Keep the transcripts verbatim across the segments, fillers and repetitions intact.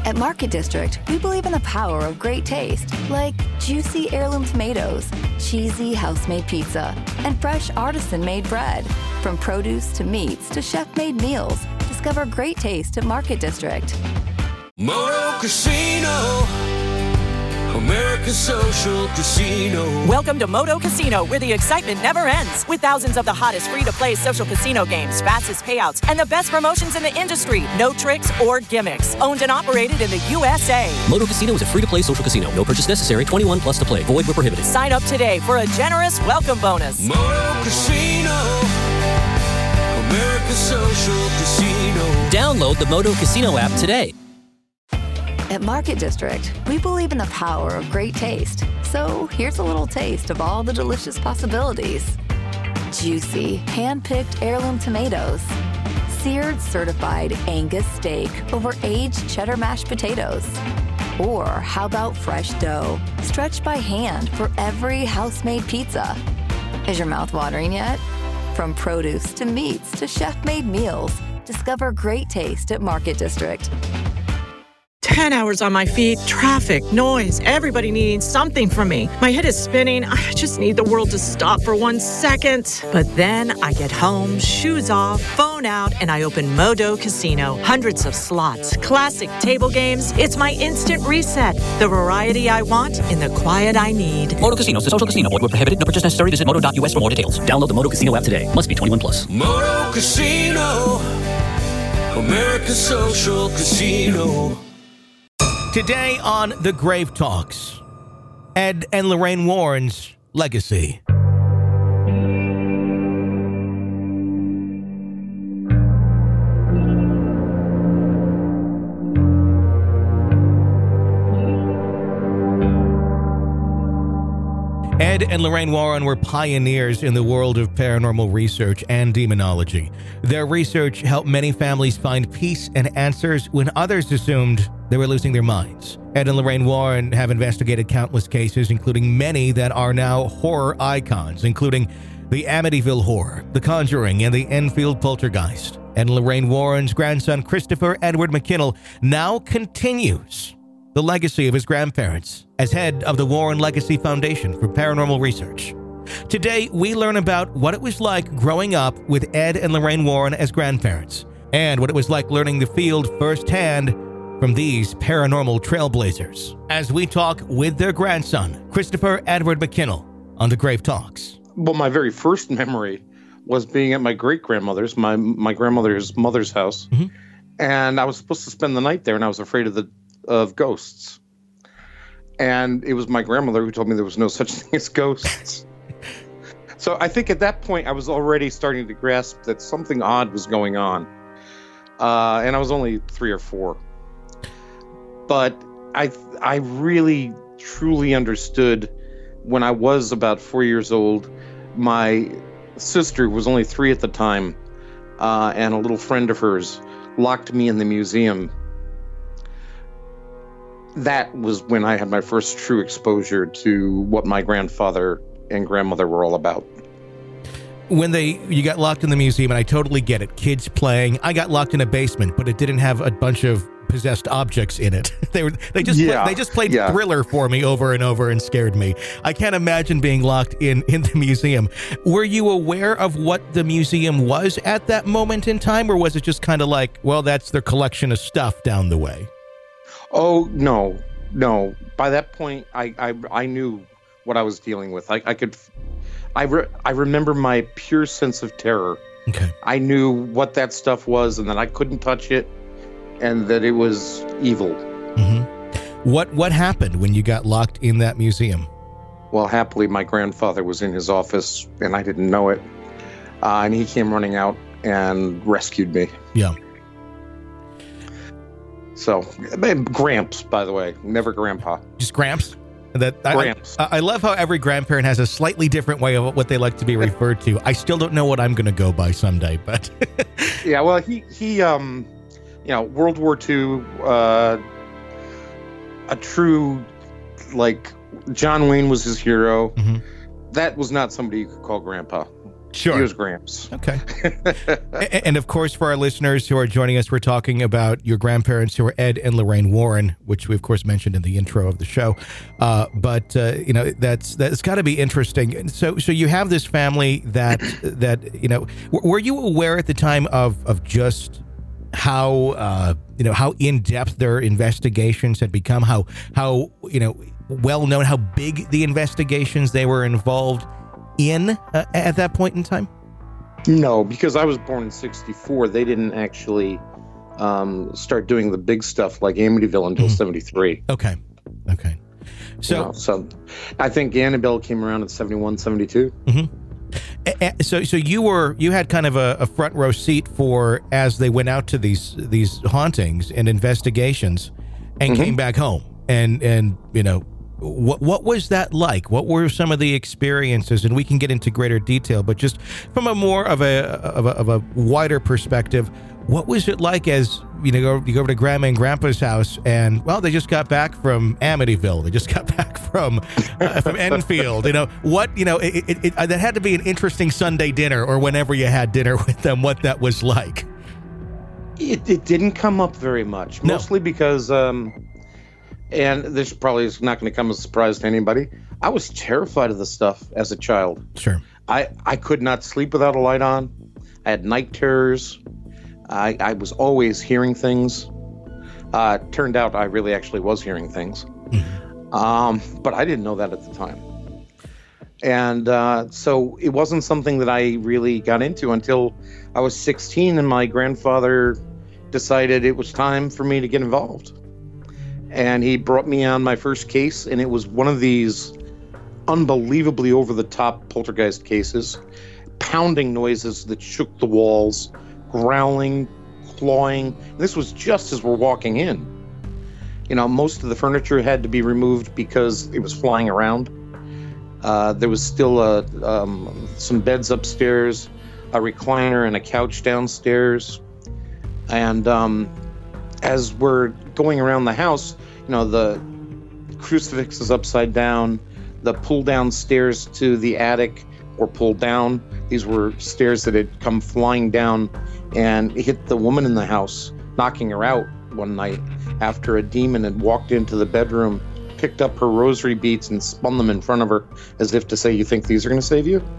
At Market District, we believe in the power of great taste, like juicy heirloom tomatoes, cheesy house-made pizza, and fresh artisan-made bread. From produce to meats to chef-made meals, discover great taste at Market District. Moto Casino, America's social casino. Welcome to Moto Casino, where the excitement never ends. With thousands of the hottest free-to-play social casino games, fastest payouts, and the best promotions in the industry. No tricks or gimmicks. Owned and operated in the U S A. Moto Casino is a free-to-play social casino. No purchase necessary. twenty-one plus to play. Void where prohibited. Sign up today for a generous welcome bonus. Moto Casino, America's social casino. Download the Moto Casino app today. At Market District, we believe in the power of great taste. So here's a little taste of all the delicious possibilities. Juicy, hand-picked heirloom tomatoes. Seared certified Angus steak over aged cheddar mashed potatoes. Or how about fresh dough, stretched by hand for every house-made pizza? Is your mouth watering yet? From produce to meats to chef-made meals, discover great taste at Market District. Ten hours on my feet, traffic, noise, everybody needing something from me. My head is spinning. I just need the world to stop for one second. But then I get home, shoes off, phone out, and I open Moto Casino. Hundreds of slots, classic table games. It's my instant reset. The variety I want in the quiet I need. Moto Casino is a social casino. Void where prohibited. No purchase necessary. Visit moto dot U S for more details. Download the Moto Casino app today. Must be twenty-one plus. Moto Casino, America's social casino. Today on The Grave Talks, Ed and Lorraine Warren's legacy. Ed and Lorraine Warren were pioneers in the world of paranormal research and demonology. Their research helped many families find peace and answers when others assumed they were losing their minds. Ed and Lorraine Warren have investigated countless cases, including many that are now horror icons, including the Amityville Horror, The Conjuring, and the Enfield Poltergeist. Ed and Lorraine Warren's grandson, Christopher Edward McKinnell, now continues the legacy of his grandparents as head of the Warren Legacy Foundation for Paranormal Research. Today, we learn about what it was like growing up with Ed and Lorraine Warren as grandparents, and what it was like learning the field firsthand from these paranormal trailblazers, as we talk with their grandson, Christopher Edward McKinnell, on The Grave Talks. Well, my very first memory was being at my great-grandmother's, my my grandmother's mother's house, mm-hmm. and I was supposed to spend the night there, and I was afraid of the of ghosts. And it was my grandmother who told me there was no such thing as ghosts. So I think at that point I was already starting to grasp that something odd was going on. Uh, and I was only three or four. But I I really, truly understood when I was about four years old. My sister was only three at the time, uh, and a little friend of hers locked me in the museum. That was when I had my first true exposure to what my grandfather and grandmother were all about. When they you got locked in the museum, and I totally get it, kids playing. I got locked in a basement, but it didn't have a bunch of possessed objects in it. they were they just yeah. play, they just played yeah. Thriller for me over and over and scared me. I can't imagine being locked in in the museum. Were you aware of what the museum was at that moment in time, or was it just kind of like, well, that's their collection of stuff down the way? Oh, no, no. By that point, I I, I knew what I was dealing with. I, I could, I, re, I remember my pure sense of terror. Okay. I knew what that stuff was and that I couldn't touch it and that it was evil. Mm-hmm. What, what happened when you got locked in that museum? Well, happily, my grandfather was in his office and I didn't know it. Uh, and he came running out and rescued me. Yeah. So, Gramps, by the way, never Grandpa. Just Gramps? That Gramps. I, I love how every grandparent has a slightly different way of what they like to be referred to. I still don't know what I'm going to go by someday, but yeah. Well, he he um, you know, World War Two, uh, a true like John Wayne was his hero. Mm-hmm. That was not somebody you could call Grandpa. Sure. He was Gramps. Okay. A- and of course, for our listeners who are joining us, we're talking about your grandparents who are Ed and Lorraine Warren, which we of course mentioned in the intro of the show. Uh, but uh, you know, that's that's got to be interesting. So, so you have this family that that you know. W- were you aware at the time of of just how uh, you know how in depth their investigations had become? How how you know well known, how big the investigations they were involved in uh, at that point in time? No, because I was born in sixty-four. They didn't actually um, start doing the big stuff like Amityville until mm-hmm. seventy-three. Okay. Okay. So, you know, so I think Annabelle came around in seventy-one, seventy-two. Mm-hmm. So, so you were you had kind of a, a front row seat for as they went out to these these hauntings and investigations, and mm-hmm. came back home, and and you know. What what was that like? What were some of the experiences? And we can get into greater detail, but just from a more of a of a, of a wider perspective, what was it like as you know you go over to Grandma and Grandpa's house, and well, they just got back from Amityville, they just got back from uh, from Enfield. You know what? You know it, it, it, that had to be an interesting Sunday dinner, or whenever you had dinner with them. What that was like? It it didn't come up very much, No. mostly because. Um, And this probably is not going to come as a surprise to anybody. I was terrified of this stuff as a child. Sure. I, I could not sleep without a light on. I had night terrors. I, I was always hearing things. Uh, turned out I really actually was hearing things. Mm-hmm. Um, but I didn't know that at the time. And uh, so it wasn't something that I really got into until I was sixteen, and my grandfather decided it was time for me to get involved. And he brought me on my first case, and it was one of these unbelievably over-the-top poltergeist cases, pounding noises that shook the walls, growling, clawing. This was just as we're walking in. You know, most of the furniture had to be removed because it was flying around. Uh, there was still a, um, some beds upstairs, a recliner, and a couch downstairs. And um, as we're going around the house, you know, the crucifix is upside down. The pull-down stairs to the attic were pulled down. These were stairs that had come flying down and hit the woman in the house, knocking her out one night after a demon had walked into the bedroom, picked up her rosary beads and spun them in front of her as if to say, "You think these are going to save you?"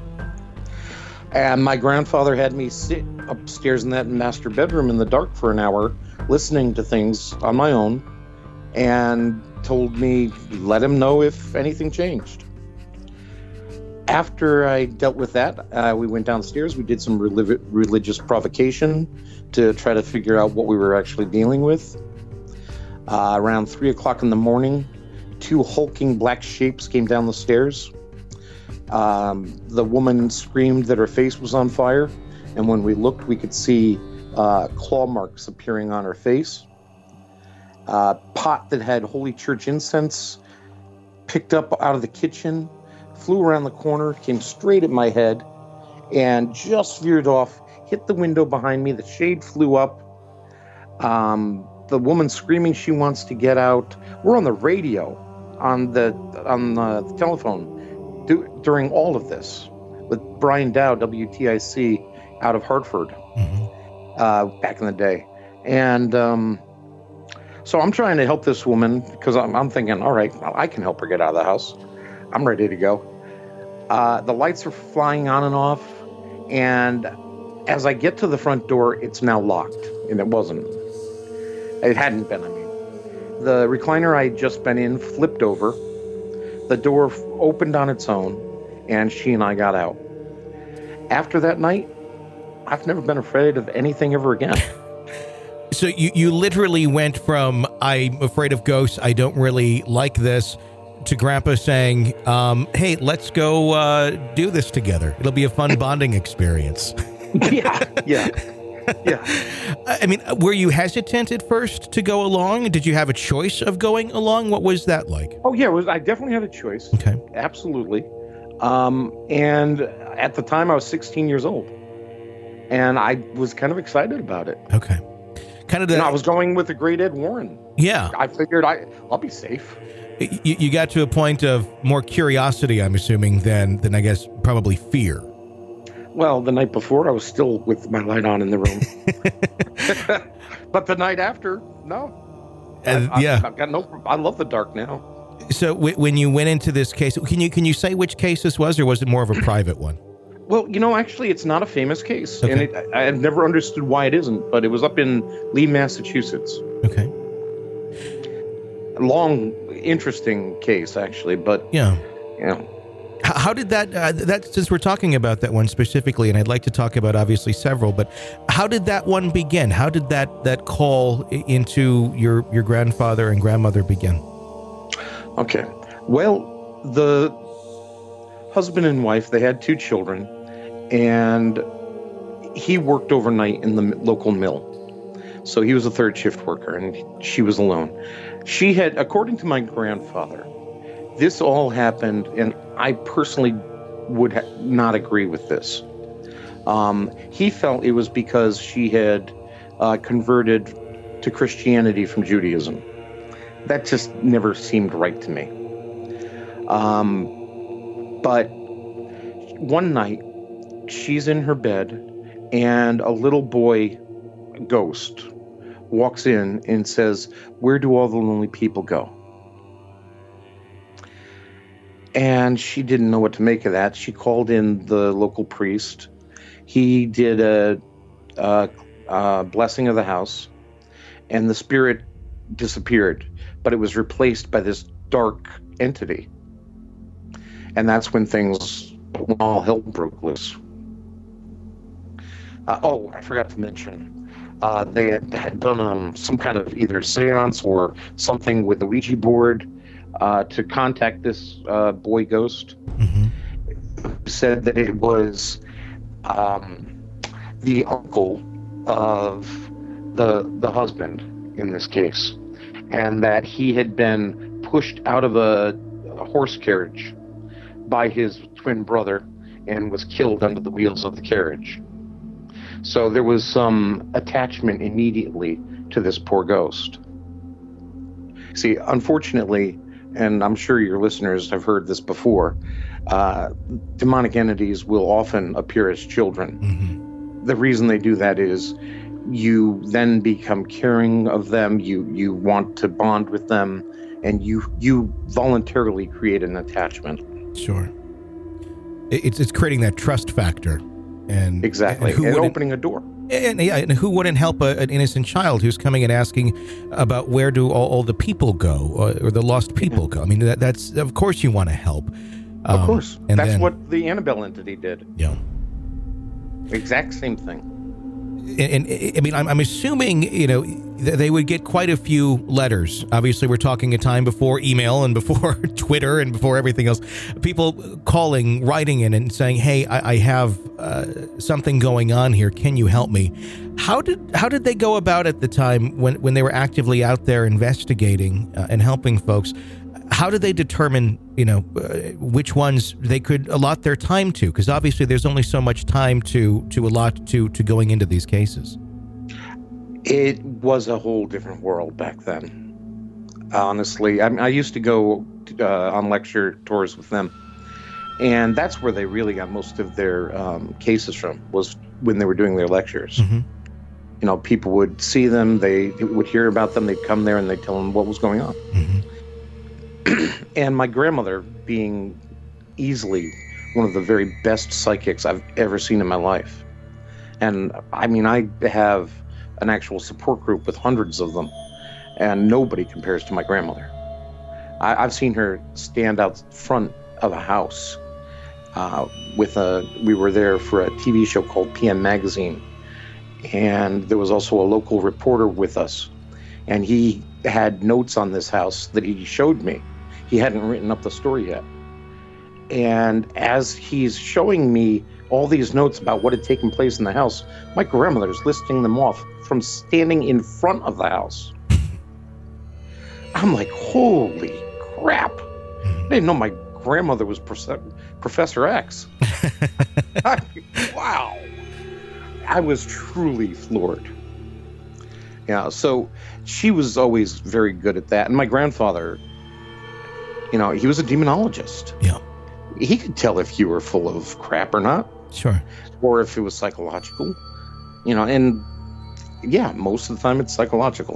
And my grandfather had me sit upstairs in that master bedroom in the dark for an hour, listening to things on my own, and told me, let him know if anything changed. After I dealt with that, uh, we went downstairs. We did some relig- religious provocation to try to figure out what we were actually dealing with. Uh, around three o'clock in the morning, two hulking black shapes came down the stairs. Um, the woman screamed that her face was on fire, and when we looked, we could see uh, claw marks appearing on her face. Uh, pot that had Holy Church incense picked up out of the kitchen, flew around the corner, came straight at my head, and just veered off, hit the window behind me. The shade flew up. Um, the woman screaming she wants to get out. We're on the radio, on the on the telephone, do, during all of this with Brian Dow, W T I C, out of Hartford, mm-hmm. uh, back in the day, and. Um, So I'm trying to help this woman because I'm, I'm thinking, all right, well, I can help her get out of the house. I'm ready to go. Uh, the lights are flying on and off. And as I get to the front door, it's now locked. And it wasn't. It hadn't been, I mean. The recliner I had just been in flipped over. The door f- opened on its own. And she and I got out. After that night, I've never been afraid of anything ever again. So you, you literally went from, I'm afraid of ghosts, I don't really like this, to Grandpa saying, um, hey, let's go uh, do this together. It'll be a fun bonding experience. yeah, yeah, yeah. I mean, were you hesitant at first to go along? Did you have a choice of going along? What was that like? Oh, yeah, it was, I definitely had a choice. Okay. Absolutely. Um, and at the time, I was sixteen years old. And I was kind of excited about it. Okay. Kind of the, you know, I was going with the great Ed Warren. Yeah. I figured I, I'll be safe. You, you got to a point of more curiosity, I'm assuming, than, than I guess probably fear. Well, the night before, I was still with my light on in the room. But the night after, no. Uh, I, yeah. I, I've got no. I love the dark now. So w- when you went into this case, can you can you say which case this was, or was it more of a private one? Well, you know, actually, it's not a famous case, Okay. and it, I, I've never understood why it isn't. But it was up in Lee, Massachusetts. Okay. Long, interesting case, actually. But Yeah. you know, How, how did that, uh, that, since we're talking about that one specifically, and I'd like to talk about obviously several, but how did that one begin? How did that, that call i- into your, your grandfather and grandmother begin? okay. Well, the husband and wife, they had two children, and he worked overnight in the m- local mill. So he was a third shift worker, and she was alone. She had, according to my grandfather, this all happened, and I personally would ha- not agree with this. Um, he felt it was because she had uh, converted to Christianity from Judaism. That just never seemed right to me. Um, but one night, she's in her bed, and a little boy ghost walks in and says, "Where do all the lonely people go?" And she didn't know what to make of that. She called in the local priest. He did a, a, a blessing of the house, and the spirit disappeared, but it was replaced by this dark entity. And that's when things, all hell broke loose. Uh, oh, I forgot to mention, uh, they had, had done um, some kind of either seance or something with the Ouija board uh, to contact this uh, boy ghost. Mm-hmm. Said that it was um, the uncle of the the husband in this case, and that he had been pushed out of a, a horse carriage by his twin brother and was killed under the wheels of the carriage. So there was some attachment immediately to this poor ghost. See, unfortunately, and I'm sure your listeners have heard this before, uh, demonic entities will often appear as children. Mm-hmm. The reason they do that is you then become caring of them, you you want to bond with them, and you you voluntarily create an attachment. Sure. It- It's, it's creating that trust factor. And Exactly, and, who and wouldn't- opening a door. And, yeah, and who wouldn't help a, an innocent child who's coming and asking about where do all, all the people go, or, or the lost people go? I mean, that, that's of course you want to help. Of Um, course. and That's then- what the Annabelle entity did. Yeah. Exact same thing. And, and I mean, I'm, I'm assuming, you know, th- they would get quite a few letters. Obviously, we're talking a time before email and before Twitter and before everything else. People calling, writing in and saying, "Hey, I, I have uh, something going on here. Can you help me?" How did how did they go about at the time when, when they were actively out there investigating uh, and helping folks? How did they determine, you know, uh, which ones they could allot their time to? Because obviously there's only so much time to to allot to to going into these cases. It was a whole different world back then. Honestly, I, I used to go uh, on lecture tours with them, and that's where they really got most of their um, cases from, was when they were doing their lectures. Mm-hmm. You know, people would see them, they would hear about them, they'd come there and they'd tell them what was going on. Mm-hmm. And my grandmother, being easily one of the very best psychics I've ever seen in my life. And I mean, I have an actual support group with hundreds of them, and nobody compares to my grandmother. I, I've seen her stand out front of a house uh, with a, we were there for a T V show called P M Magazine. And there was also a local reporter with us, and he had notes on this house that he showed me. He hadn't written up the story yet. And as he's showing me all these notes about what had taken place in the house, my grandmother's listing them off from standing in front of the house. I'm like, holy crap. I didn't know my grandmother was Professor X. I, wow. I was truly floored. Yeah, so she was always very good at that. And my grandfather, you know, he was a demonologist. Yeah. He could tell if you were full of crap or not. Sure. or if it was psychological, you know, and yeah, most of the time it's psychological.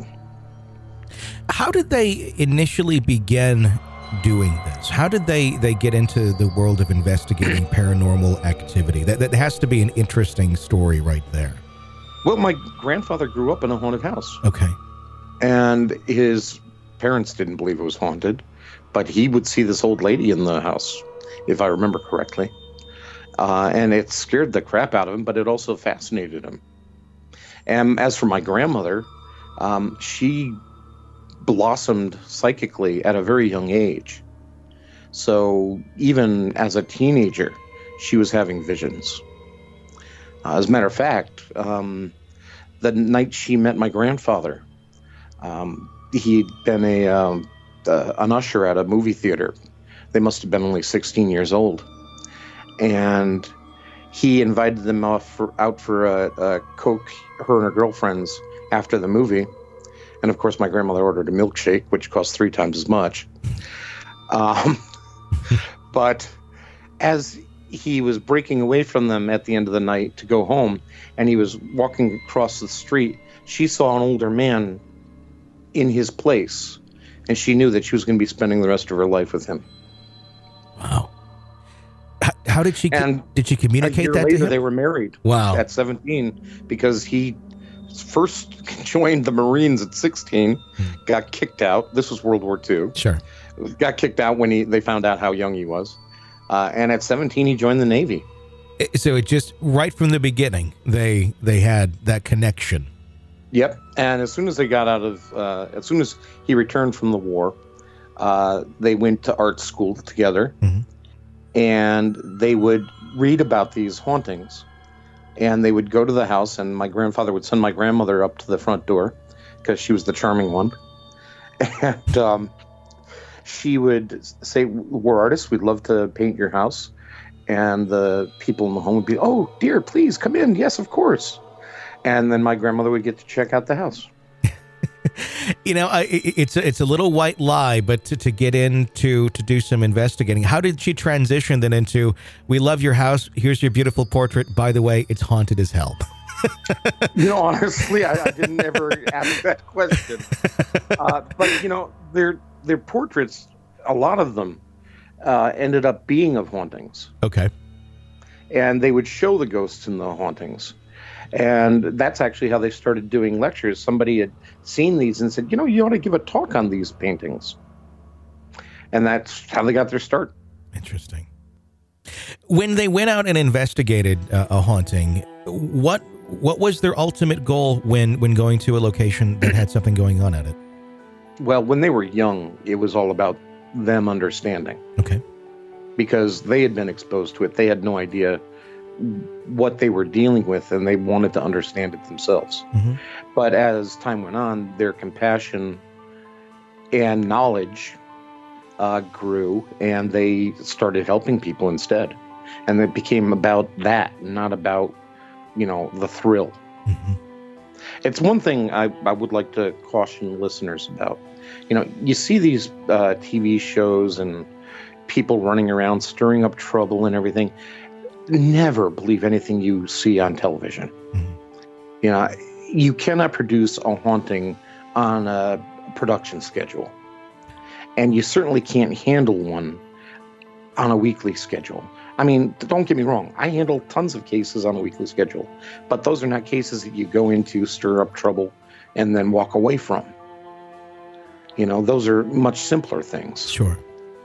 How did they initially begin doing this? How did they, they get into the world of investigating paranormal activity? That, that has to be an interesting story right there. Well, my grandfather grew up in a haunted house. Okay. And his parents didn't believe it was haunted, but he would see this old lady in the house, if I remember correctly. Uh, and it scared the crap out of him, but it also fascinated him. And as for my grandmother, um, she blossomed psychically at a very young age. So even as a teenager, she was having visions. Uh, as a matter of fact, um, the night she met my grandfather, um, he'd been a um, uh, an usher at a movie theater. They must have been only sixteen years old. And he invited them off for, out for a, a Coke, her and her girlfriends, after the movie. And of course, my grandmother ordered a milkshake, which cost three times as much. Um, but as he was breaking away from them at the end of the night to go home, and he was walking across the street, she saw an older man in his place, and she knew that she was going to be spending the rest of her life with him. Wow. How, how did she And did she communicate a year that later, to him? they were married. Wow. At seventeen, because he first joined the Marines at sixteen, got kicked out. This was World War Two. Sure. Got kicked out when he they found out how young he was. Uh, and at seventeen, he joined the Navy. So it just, right from the beginning, they they had that connection. Yep. And as soon as they got out of, uh, as soon as he returned from the war, uh, they went to art school together. Mm-hmm. And they would read about these hauntings. And they would go to the house, and my grandfather would send my grandmother up to the front door because she was the charming one. And um, she would say, "We're artists. We'd love to paint your house." And the people in the home would be, "Oh, dear, please come in. Yes, of course." And then my grandmother would get to check out the house. You know, I, it's a, it's a little white lie, but to, to get into to do some investigating, how did she transition then into, "We love your house. Here's your beautiful portrait. By the way, it's haunted as hell"? You know, honestly, I, I didn't ever ask that question. Uh, but you know, their their portraits, a lot of them, uh, ended up being of hauntings. Okay. And they would show the ghosts in the hauntings. And that's actually how they started doing lectures. Somebody had seen these and said, "You know, you ought to give a talk on these paintings." And that's how they got their start. Interesting. When they went out and investigated uh, a haunting, what what was their ultimate goal when, when going to a location that had something going on at it? Well, when they were young, it was all about them understanding. Okay. Because they had been exposed to it. They had no idea what they were dealing with, and they wanted to understand it themselves. Mm-hmm. But as time went on, their compassion and knowledge uh, grew, and they started helping people instead. And it became about that, not about, you know, the thrill. Mm-hmm. It's one thing I, I would like to caution listeners about. You know, you see these uh, T V shows and people running around stirring up trouble and everything. Never believe anything you see on television. Mm-hmm. You know, you cannot produce a haunting on a production schedule. And you certainly can't handle one on a weekly schedule. I mean, don't get me wrong. I handle tons of cases on a weekly schedule. But those are not cases that you go into, stir up trouble, and then walk away from. You know, those are much simpler things. Sure.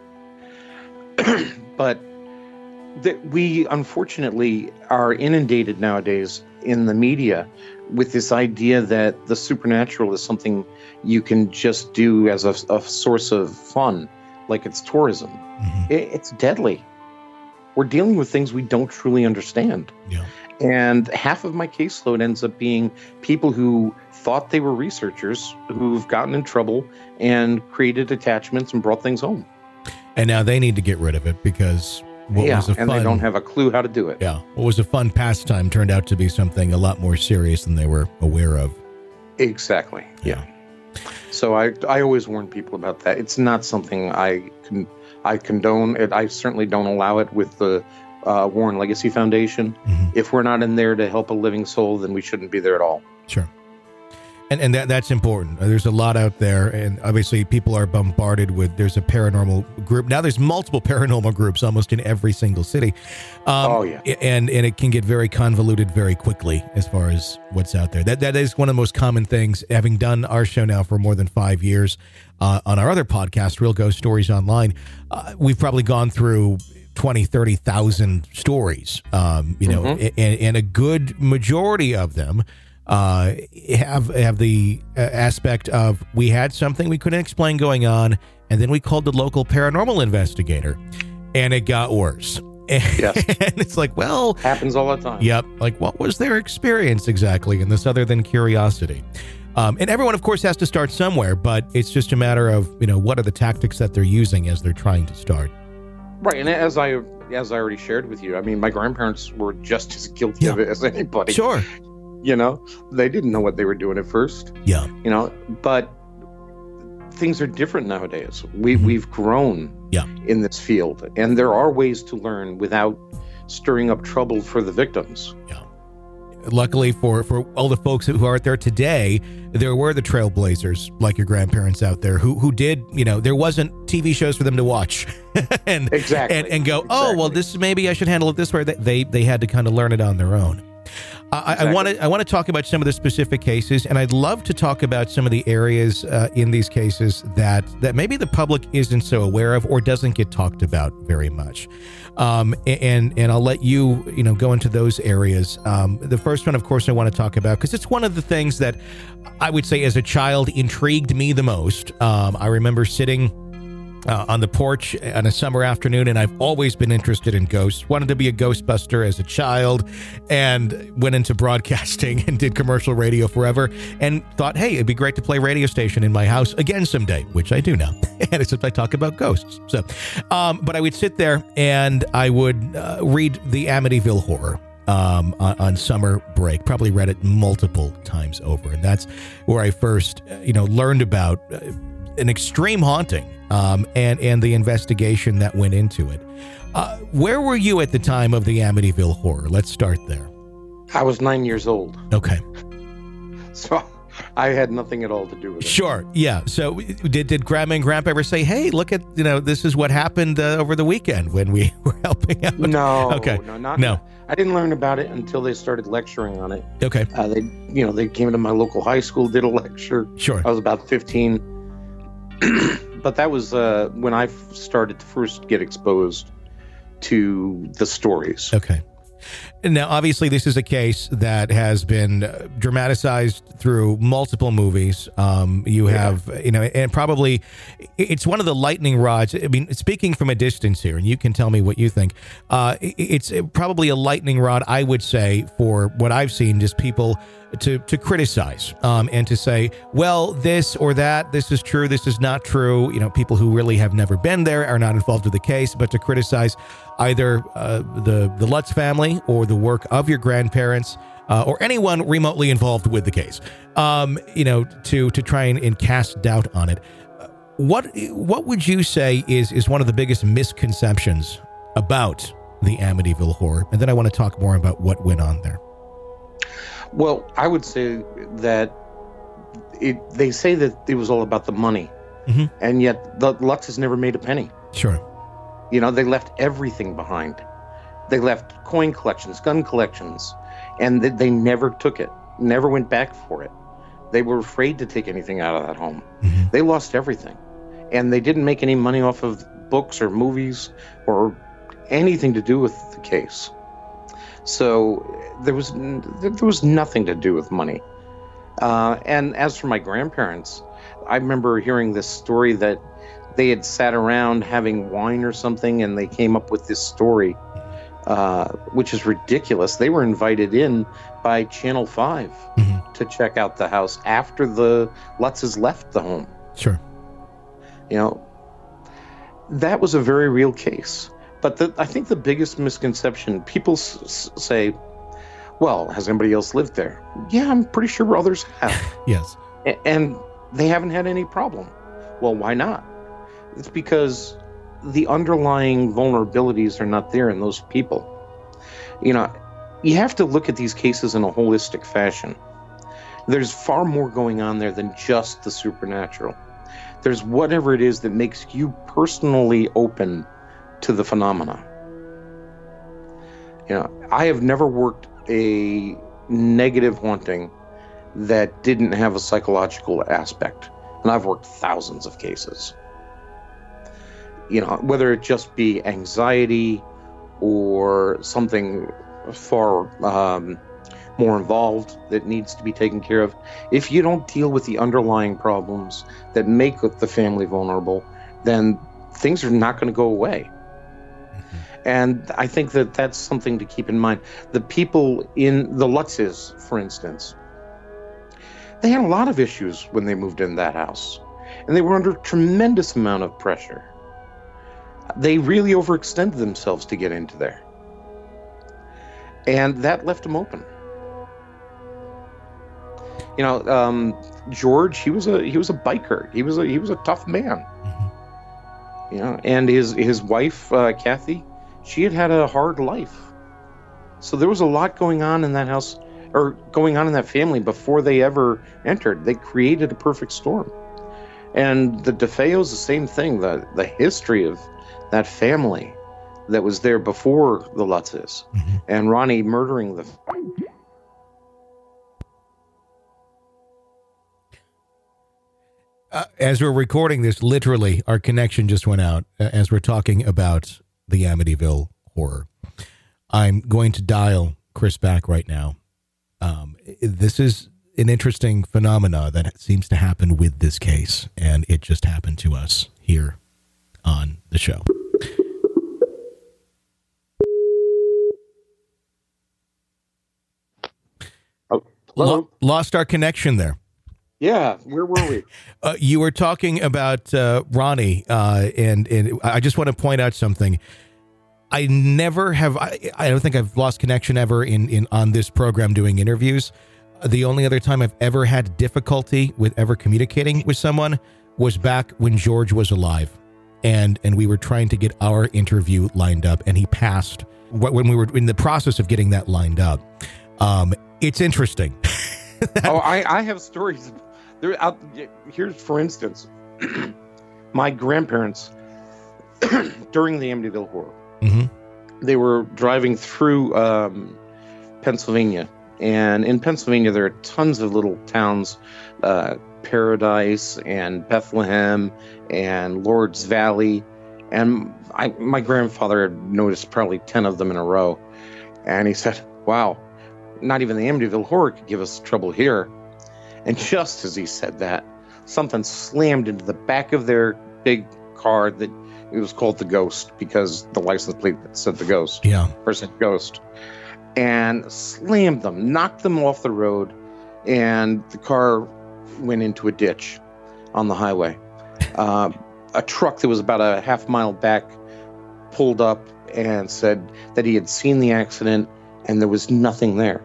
But that we unfortunately are inundated nowadays in the media with this idea that the supernatural is something you can just do as a, a source of fun, like it's tourism. Mm-hmm. It, it's deadly. We're dealing with things we don't truly understand. Yeah. And half of my caseload ends up being people who thought they were researchers who've gotten in trouble and created attachments and brought things home. And now they need to get rid of it because what yeah, was a and fun, they don't have a clue how to do it. Yeah, what was a fun pastime turned out to be something a lot more serious than they were aware of. Exactly. Yeah. So I I always warn people about that. It's not something I can I condone it. I certainly don't allow it with the uh, Warren Legacy Foundation. Mm-hmm. If we're not in there to help a living soul, then we shouldn't be there at all. Sure. And and that that's important. There's a lot out there, and obviously people are bombarded with, there's a paranormal group. Now there's multiple paranormal groups almost in every single city. Um, Oh, yeah. And and it can get very convoluted very quickly as far as what's out there. That That is one of the most common things, having done our show now for more than five years uh, on our other podcast, Real Ghost Stories Online. Uh, we've probably gone through twenty, thirty thousand stories, um, you know, Mhm. and, and a good majority of them uh have have the uh, aspect of, we had something we couldn't explain going on, and then we called the local paranormal investigator and it got worse. Yes. And it's like, well, Happens all the time. yep, like what was their experience exactly in this other than curiosity? Um, and everyone, of course, has to start somewhere, but it's just a matter of, you know, what are the tactics that they're using as they're trying to start. Right, and as I as I already shared with you, I mean, my grandparents were just as guilty of Yeah. it as anybody. Sure. You know, they didn't know what they were doing at first. Yeah. You know, but things are different nowadays. We Mhm. we've grown Yeah. in this field, and there are ways to learn without stirring up trouble for the victims. Luckily for, for all the folks who are out there today, there were the trailblazers like your grandparents out there who who did, you know, there wasn't T V shows for them to watch and, Exactly. and and go, oh, well, Exactly. this maybe I should handle it this way. They they, they had to kind of learn it on their own. I, I Exactly. want to I want to talk about some of the specific cases, and I'd love to talk about some of the areas uh, in these cases that that maybe the public isn't so aware of or doesn't get talked about very much. Um, and and I'll let you you know go into those areas. Um, the first one, of course, I want to talk about because it's one of the things that I would say as a child intrigued me the most. Um, I remember sitting Uh, on the porch on a summer afternoon, and I've always been interested in ghosts. Wanted to be a Ghostbuster as a child, and went into broadcasting and did commercial radio forever, and thought, hey, it'd be great to play radio station in my house again someday, which I do now. And except I talk about ghosts. So, um, but I would sit there and I would uh, read the Amityville Horror um, on, on summer break. Probably read it multiple times over, and that's where I first, uh, you know, learned about Uh, an extreme haunting um, and, and the investigation that went into it. Uh, where were you at the time of the Amityville Horror? Let's start there. I was nine years old, Okay. so I had nothing at all to do with it. Sure. Yeah. So did, did Grandma and Grandpa ever say, hey, look at, you know, this is what happened uh, over the weekend when we were helping out? No, Okay. no, not No. I didn't learn about it until they started lecturing on it. Okay. Uh, they, you know, they came to my local high school, did a lecture. Sure. I was about fifteen, but that was uh, when I f- started to first get exposed to the stories. Okay. Now, obviously, this is a case that has been uh, dramatized through multiple movies. Um, you have, you know, and probably it's one of the lightning rods. I mean, speaking from a distance here, and you can tell me what you think. Uh, it's probably a lightning rod, I would say, for what I've seen, just people to to criticize um, and to say, well, this or that, this is true, this is not true. You know, people who really have never been there, are not involved with the case, but to criticize either uh, the the Lutz family or the work of your grandparents uh, or anyone remotely involved with the case. Um, you know, to to try and, and cast doubt on it. What what would you say is is one of the biggest misconceptions about the Amityville Horror? And then I want to talk more about what went on there. Well, I would say that it, they say that it was all about the money, Mhm. and yet the Lutz has never made a penny. Sure. You know, they left everything behind. They left coin collections, gun collections, and they, they never took it, never went back for it. They were afraid to take anything out of that home. Mhm. They lost everything, and they didn't make any money off of books or movies or anything to do with the case. So there was there was nothing to do with money. Uh, and as for my grandparents, I remember hearing this story that they had sat around having wine or something, and they came up with this story, uh, which is ridiculous. They were invited in by Channel five Mhm. to check out the house after the Lutzes left the home. Sure. You know, that was a very real case. But the, I think the biggest misconception, people s- s- say, well, has anybody else lived there? Yeah, I'm pretty sure others have. Yes. A- and they haven't had any problem. Well, why not? It's because the underlying vulnerabilities are not there in those people. You know, you have to look at these cases in a holistic fashion. There's far more going on there than just the supernatural. There's whatever it is that makes you personally open to the phenomena. You know, I have never worked a negative haunting that didn't have a psychological aspect. And I've worked thousands of cases. You know, whether it just be anxiety or something far um, more involved that needs to be taken care of. If you don't deal with the underlying problems that make the family vulnerable, then things are not going to go away. Mm-hmm. And I think that that's something to keep in mind. The people in the Lutzes, for instance, they had a lot of issues when they moved in that house, and they were under a tremendous amount of pressure. They really overextended themselves to get into there. And that left them open. You know, um, George, he was a he was a biker. He was a he was a tough man. Mm-hmm. You know, and his his wife, uh, Kathy, she had had a hard life. So there was a lot going on in that house, or going on in that family before they ever entered. They created a perfect storm. And the DeFeos, the same thing. The the history of that family that was there before the Lutzes, mm-hmm. and Ronnie murdering the. Uh, as we're recording this, literally, our connection just went out uh, as we're talking about the Amityville horror. I'm going to dial Chris back right now. Um, this is an interesting phenomena that seems to happen with this case, and it just happened to us here on the show. Oh, hello? Lo- lost our connection there. Yeah, where were we? uh, you were talking about uh, Ronnie, uh, and and I just want to point out something. I never have. I, I don't think I've lost connection ever in, in on this program doing interviews. The only other time I've ever had difficulty with ever communicating with someone was back when George was alive, and and we were trying to get our interview lined up, and he passed when we were in the process of getting that lined up. Um, it's interesting. oh, I, I have stories. There, out, here's, for instance, my grandparents, during the Amityville horror, mm-hmm. they were driving through um, Pennsylvania. And in Pennsylvania, there are tons of little towns, uh, Paradise and Bethlehem and Lord's Valley. And I, my grandfather had noticed probably ten of them in a row. And he said, wow, not even the Amityville horror could give us trouble here. And just as he said that, something slammed into the back of their big car that it was called the Ghost because the license plate said the Ghost. Yeah. Or said Ghost. And slammed them, knocked them off the road, and the car went into a ditch on the highway. Uh, a truck that was about a half mile back pulled up and said that he had seen the accident and there was nothing there.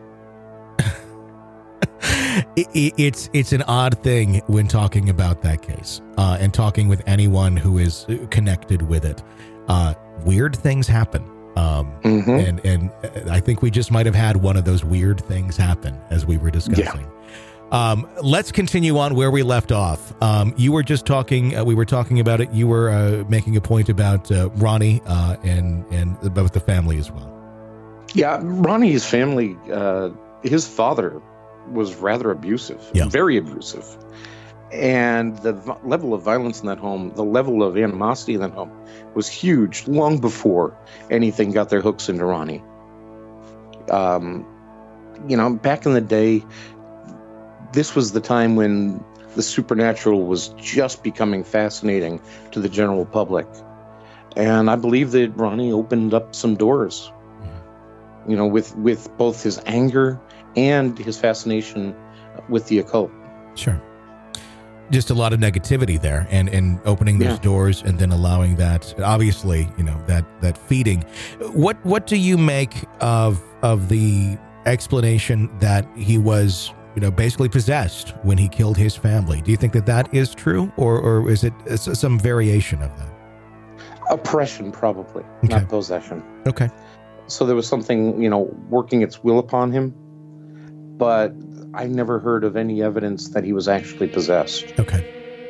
It, it's it's an odd thing when talking about that case uh, and talking with anyone who is connected with it. Uh, weird things happen. Um, mm-hmm. and, and I think we just might have had one of those weird things happen as we were discussing. Yeah. Um, let's continue on where we left off. Um, you were just talking, uh, we were talking about it. You were uh, making a point about uh, Ronnie uh, and, and about the family as well. Yeah, Ronnie's family, uh, his father was rather abusive, yeah. very abusive. And the v- level of violence in that home, the level of animosity in that home was huge long before anything got their hooks into Ronnie. Um, you know, back in the day, this was the time when the supernatural was just becoming fascinating to the general public. And I believe that Ronnie opened up some doors, you know, with, with both his anger and his fascination with the occult. Sure. Just a lot of negativity there, and, and opening those yeah. doors and then allowing that, obviously, you know, that, that feeding. What what do you make of of the explanation that he was, you know, basically possessed when he killed his family? Do you think that that is true, or, or is it some variation of that? Oppression, probably, Okay. not possession. Okay. So there was something, you know, working its will upon him, but I never heard of any evidence that he was actually possessed. Okay.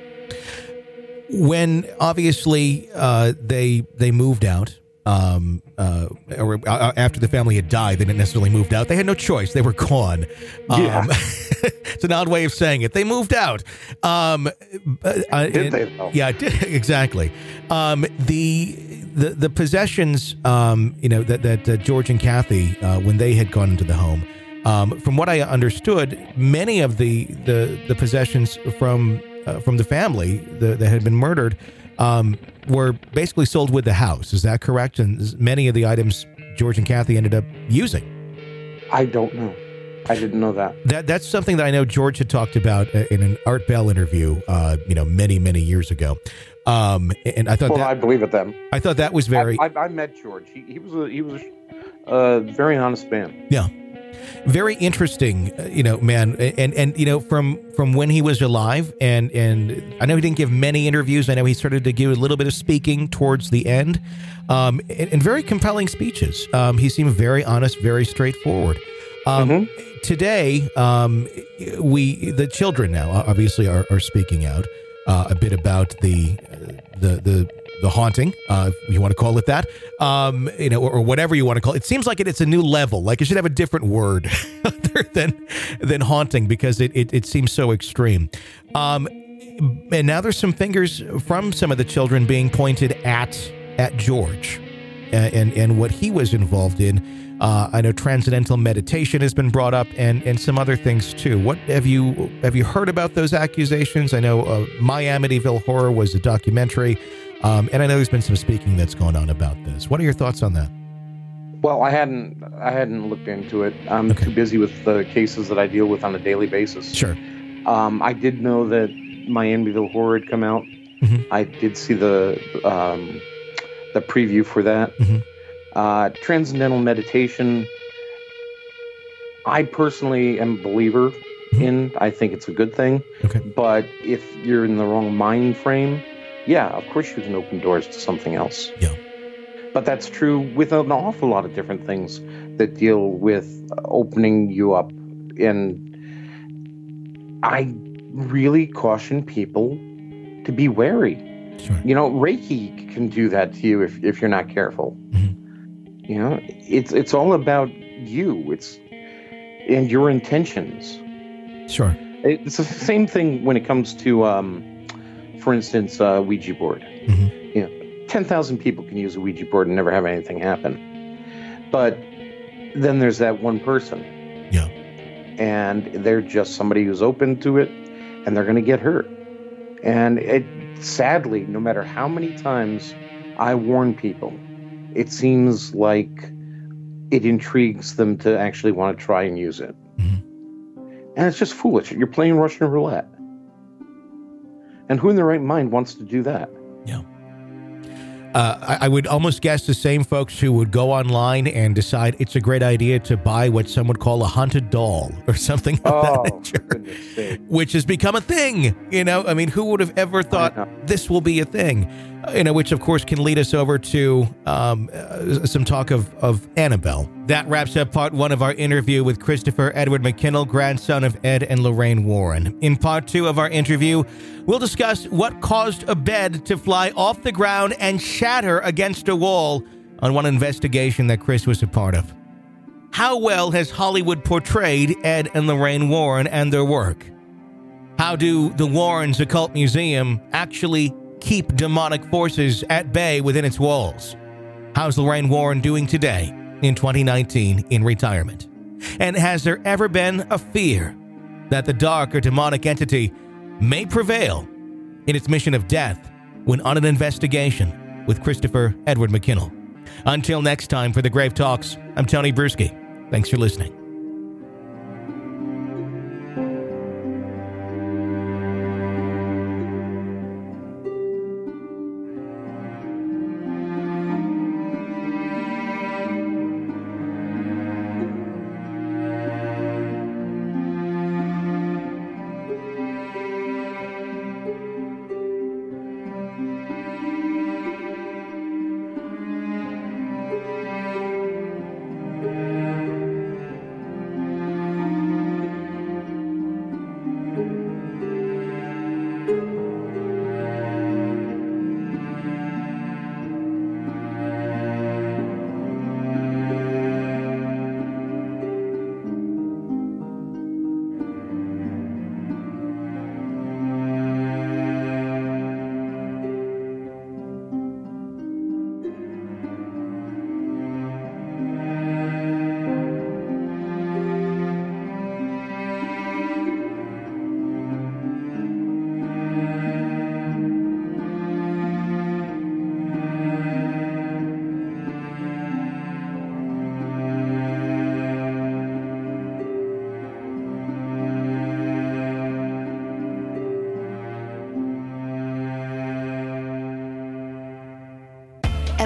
When obviously uh, they they moved out, um, uh, or uh, after the family had died, they didn't necessarily moved out. They had no choice; they were gone. Um, Yeah. It's an odd way of saying it. They moved out. Um, uh, Did and- they, though? Yeah, it did, exactly. Um, the the the possessions, um, you know, that that uh, George and Kathy, uh, when they had gone into the home, um, from what I understood, many of the the, the possessions from uh, from the family the, that had been murdered um, were basically sold with the house. Is that correct? And many of the items George and Kathy ended up using. I don't know. I didn't know that. That that's something that I know George had talked about in an Art Bell interview, uh, you know, many many years ago. Um, and I thought Well, that I believe it then. I thought that was very I, I, I met George. He, he was a he was a uh, very honest man. yeah, very interesting. uh, You know, man, and and you know from from when he was alive, and and I know he didn't give many interviews. I know he started to give a little bit of speaking towards the end, um, and, and very compelling speeches. Um, he seemed very honest, very straightforward. Um, Today, um, we the children now obviously are, are speaking out uh, a bit about the the the the haunting, uh, if you want to call it that, um, you know, or, or whatever you want to call it. It seems like it, it's a new level. Like it should have a different word other than than haunting because it it, it seems so extreme. Um, and now there's some fingers from some of the children being pointed at at George and and, and what he was involved in. Uh, I know transcendental meditation has been brought up, and, and some other things too. What have you have you heard about those accusations? I know uh, My Amityville Horror was a documentary, um, and I know there's been some speaking that's going on about this. What are your thoughts on that? Well, I hadn't I hadn't looked into it. I'm Okay. too busy with the cases that I deal with on a daily basis. Sure. Um, I did know that My Amityville Horror had come out. Mhm. I did see the um, the preview for that. Mhm. Uh, transcendental meditation, I personally am a believer Mhm. in. I think it's a good thing. Okay. But if you're in the wrong mind frame, yeah, of course you can open doors to something else. Yeah. But that's true with an awful lot of different things that deal with opening you up. And I really caution people to be wary. Sure. You know, Reiki can do that to you if, if you're not careful. Mhm. You know, it's it's all about you. It's and your intentions. Sure. It's the same thing when it comes to, um, for instance, uh, Ouija board. Mhm. You know, ten thousand people can use a Ouija board and never have anything happen. But then there's that one person. Yeah. And they're just somebody who's open to it, and they're going to get hurt. And it, sadly, no matter how many times I warn people, it seems like it intrigues them to actually want to try and use it. Mhm. And it's just foolish. You're playing Russian roulette. And who in their right mind wants to do that? Yeah. Uh, I, I would almost guess the same folks who would go online and decide it's a great idea to buy what some would call a haunted doll or something of Oh, that nature, for goodness sake. which has become a thing. You know, I mean, who would have ever know. thought this will be a thing? Uh, You know, which of course can lead us over to um, uh, some talk of, of Annabelle. That wraps up part one of our interview with Christopher Edward McKinnell, grandson of Ed and Lorraine Warren. In part two of our interview, we'll discuss what caused a bed to fly off the ground and shatter against a wall on one investigation that Chris was a part of. How well has Hollywood portrayed Ed and Lorraine Warren and their work? How do the Warrens Occult Museum actually keep demonic forces at bay within its walls? How's Lorraine Warren doing today in twenty nineteen in retirement? And has there ever been a fear that the dark or demonic entity may prevail in its mission of death when on an investigation with Christopher Edward McKinnell? Until next time for the Grave Talks, I'm Tony Bruschi. Thanks for listening.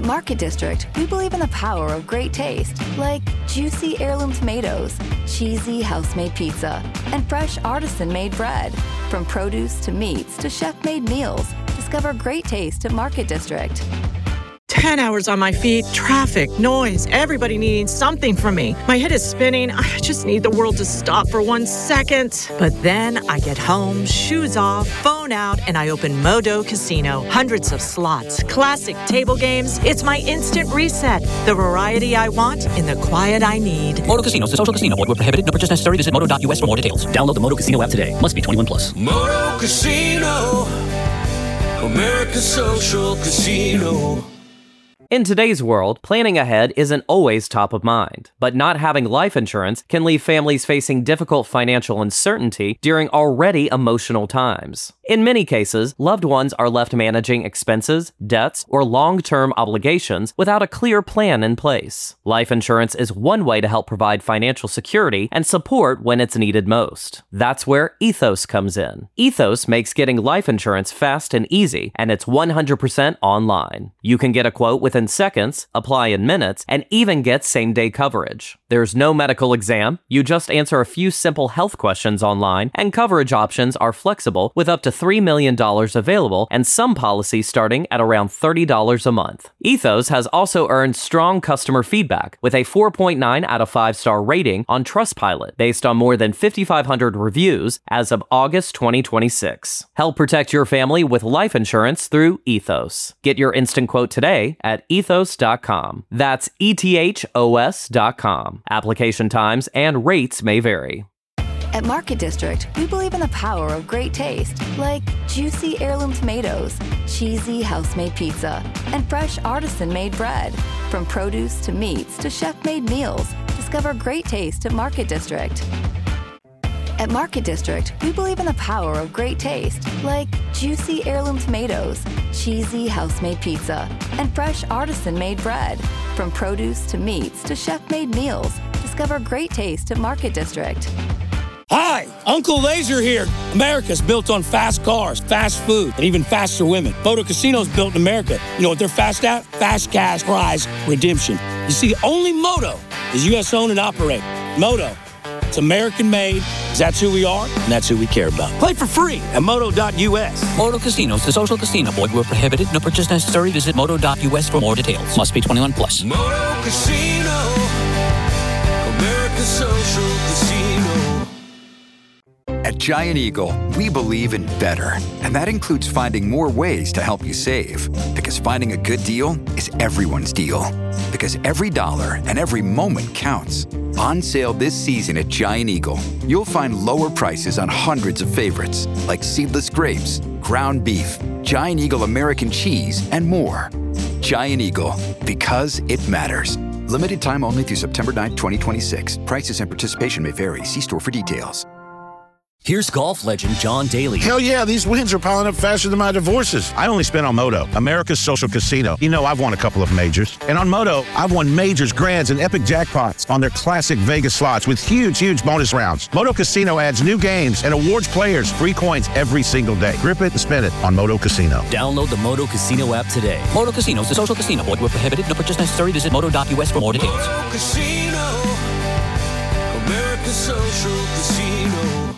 At Market District, we believe in the power of great taste, like juicy heirloom tomatoes, cheesy house-made pizza, and fresh artisan-made bread. From produce to meats to chef-made meals, discover great taste at Market District. ten hours on my feet, traffic, noise, everybody needing something from me. My head is spinning. I just need the world to stop for one second. But then I get home, shoes off, phone out, and I open Modo Casino. Hundreds of slots, classic table games. It's my instant reset. The variety I want in the quiet I need. Modo Casino is a social casino. Void where prohibited. No purchase necessary. Visit modo dot u s for more details. Download the Modo Casino app today. Must be twenty-one plus. Moto Casino, America's social casino. In today's world, planning ahead isn't always top of mind, but not having life insurance can leave families facing difficult financial uncertainty during already emotional times. In many cases, loved ones are left managing expenses, debts, or long-term obligations without a clear plan in place. Life insurance is one way to help provide financial security and support when it's needed most. That's where Ethos comes in. Ethos makes getting life insurance fast and easy, and it's one hundred percent online. You can get a quote within seconds, apply in minutes, and even get same-day coverage. There's no medical exam. You just answer a few simple health questions online, and coverage options are flexible with up to three million dollars available and some policies starting at around thirty dollars a month. Ethos has also earned strong customer feedback with a four point nine out of five star rating on Trustpilot based on more than fifty-five hundred reviews as of August twenty twenty-six. Help protect your family with life insurance through Ethos. Get your instant quote today at ethos dot com. That's E T H O S dot com. Application times and rates may vary. At Market District, we believe in the power of great taste, like juicy heirloom tomatoes, cheesy house-made pizza, and fresh artisan-made bread. From produce to meats to chef-made meals, discover great taste at Market District. At Market District, we believe in the power of great taste, like juicy heirloom tomatoes, cheesy house-made pizza, and fresh artisan-made bread. From produce to meats to chef-made meals, discover great taste at Market District. Hi, Uncle Laser here. America's built on fast cars, fast food, and even faster women. Moto Casino's built in America. You know what they're fast at? Fast cash prize redemption. You see, only Moto is U S owned and operated. Moto, it's American made. That's who we are, and that's who we care about. Play for free at moto dot u s. Modo Casino is a social casino. Void where prohibited. No purchase necessary. Visit modo dot u s for more details. Must be twenty-one plus. Moto Casino, America's social casino. At Giant Eagle, we believe in better, and that includes finding more ways to help you save. Because finding a good deal is everyone's deal. Because every dollar and every moment counts. On sale this season at Giant Eagle, you'll find lower prices on hundreds of favorites, like seedless grapes, ground beef, Giant Eagle American cheese, and more. Giant Eagle, because it matters. Limited time only through September ninth, twenty twenty-six. Prices and participation may vary. See store for details. Here's golf legend John Daly. Hell yeah, these wins are piling up faster than my divorces. I only spent on Moto, America's social casino. You know, I've won a couple of majors. And on Moto, I've won majors, grands, and epic jackpots on their classic Vegas slots with huge, huge bonus rounds. Moto Casino adds new games and awards players free coins every single day. Grip it and spin it on Moto Casino. Download the Modo Casino app today. Modo Casino is a social casino. Void where prohibited. No purchase necessary. Visit modo dot u s for more details. Moto Casino, America's social casino.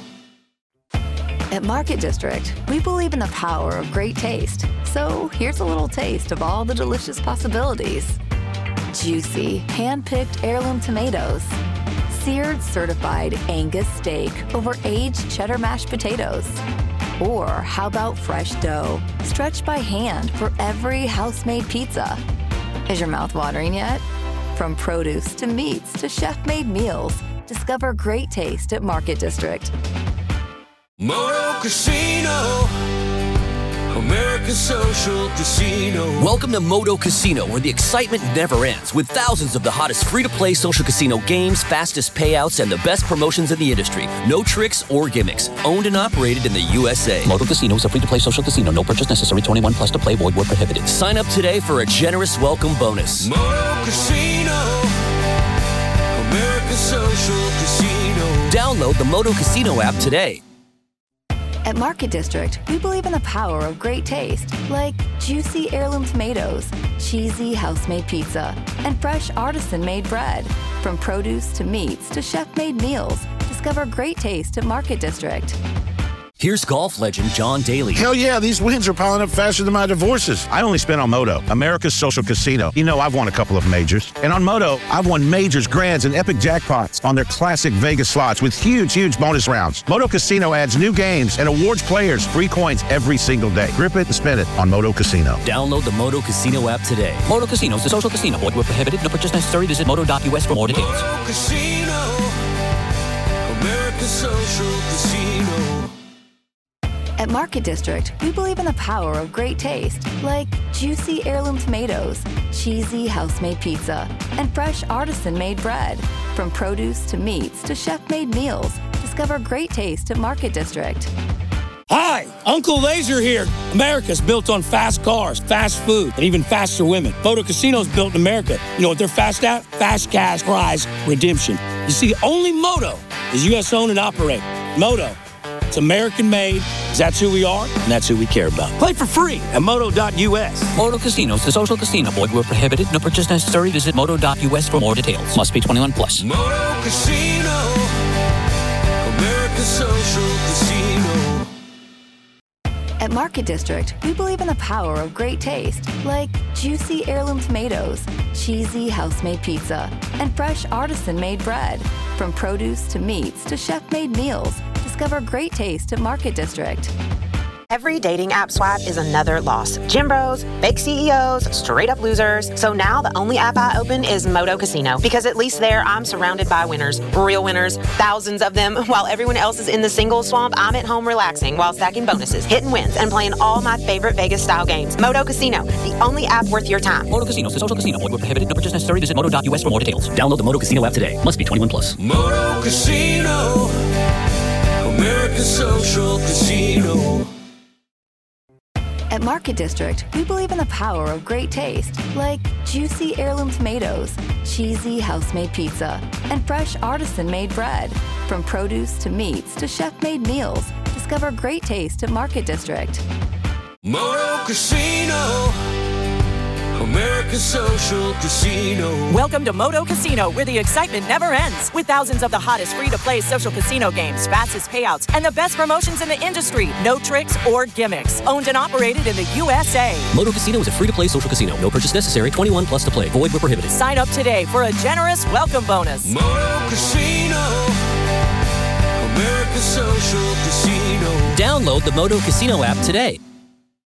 At Market District, we believe in the power of great taste. So here's a little taste of all the delicious possibilities. Juicy, hand-picked heirloom tomatoes. Seared certified Angus steak over aged cheddar mashed potatoes. Or how about fresh dough, stretched by hand for every house-made pizza? Is your mouth watering yet? From produce to meats to chef-made meals, discover great taste at Market District. Moto Casino, America's social casino. Welcome to Modo Casino, where the excitement never ends, with thousands of the hottest free-to-play social casino games, fastest payouts, and the best promotions in the industry. No tricks or gimmicks. Owned and operated in the U S A. Modo Casino is a free-to-play social casino. No purchase necessary. twenty-one plus to play. Void where prohibited. Sign up today for a generous welcome bonus. Moto Casino, America's social casino. Download the Modo Casino app today. At Market District, we believe in the power of great taste, like juicy heirloom tomatoes, cheesy house-made pizza, and fresh artisan-made bread. From produce to meats to chef-made meals, discover great taste at Market District. Here's golf legend John Daly. Hell yeah, these wins are piling up faster than my divorces. I only spent on Moto, America's social casino. You know, I've won a couple of majors. And on Moto, I've won majors, grands, and epic jackpots on their classic Vegas slots with huge, huge bonus rounds. Moto Casino adds new games and awards players free coins every single day. Grip it and spin it on Moto Casino. Download the Moto Casino app today. Moto Casino is a social casino. Void where prohibited. No purchase necessary. Visit moto dot U S for more details. Moto Casino, America's social casino. At Market District, we believe in the power of great taste, like juicy heirloom tomatoes, cheesy house-made pizza, and fresh artisan-made bread. From produce to meats to chef-made meals, discover great taste at Market District. Hi, Uncle Laser here. America's built on fast cars, fast food, and even faster women. Moto Casino's built in America. You know what they're fast at? Fast cash prize redemption. You see, only Moto is U S owned and operated. Moto. It's American-made, because that's who we are, and that's who we care about. Play for free at moto dot U S. Moto Casino is a social casino. Void where prohibited. No purchase necessary. Visit moto dot U S for more details. Must be twenty-one plus. Moto Casino, America's social casino. At Market District, we believe in the power of great taste, like juicy heirloom tomatoes, cheesy house-made pizza, and fresh artisan-made bread. From produce to meats to chef-made meals, discover great taste at Market District. Every dating app swipe is another loss. Gym bros, fake C E Os, straight up losers. So now the only app I open is Moto Casino, because at least there I'm surrounded by winners, real winners, thousands of them. While everyone else is in the singles swamp, I'm at home relaxing while stacking bonuses, hitting wins, and playing all my favorite Vegas style games. Moto Casino, the only app worth your time. Moto Casino is a social casino. Void where prohibited. No purchase necessary. Visit moto dot U S for more details. Download the Moto Casino app today. Must be twenty-one plus. Moto Casino, America's social casino. At Market District, we believe in the power of great taste, like juicy heirloom tomatoes, cheesy house-made pizza, and fresh artisan-made bread. From produce to meats to chef-made meals, discover great taste at Market District. Moto Casino, America's social casino. Welcome to Moto Casino, where the excitement never ends. With thousands of the hottest free-to-play social casino games, fastest payouts, and the best promotions in the industry. No tricks or gimmicks. Owned and operated in the U S A. Moto Casino is a free-to-play social casino. No purchase necessary. twenty-one plus to play. Void where prohibited. Sign up today for a generous welcome bonus. Moto Casino, America's social casino. Download the Moto Casino app today.